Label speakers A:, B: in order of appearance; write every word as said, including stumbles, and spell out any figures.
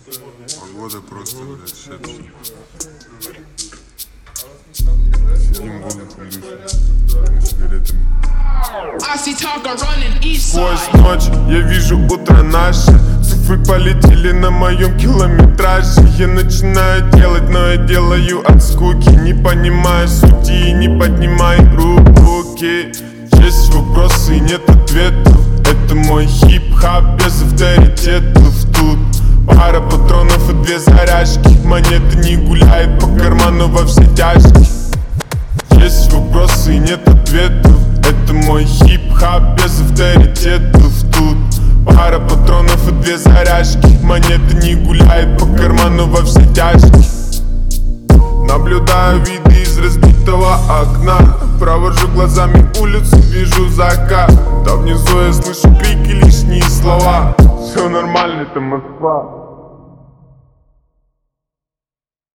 A: Погода просто, блядь, щепчет. Сидим воздухом душим, сигаретами. Сквозь ночь я вижу утро наше. Цифры полетели на моем километраже. Я начинаю делать, но я делаю от скуки. Не понимаю сути и не поднимаю руки. Есть вопросы и нет ответов. Это мой хип-хап без авторитетов. Тут пара патронов и две заряжки. Монета не гуляет по карману во все тяжкие. Есть вопросы и нет ответов. Это мой хип-хап без авторитетов. Тут пара патронов и две заряжки. Монета не гуляет по карману во все тяжкие. Наблюдаю виды из разбитого окна. Провожу глазами улицу, вижу закат. Там внизу я слышу крики, лишние слова. Все нормально, это Москва.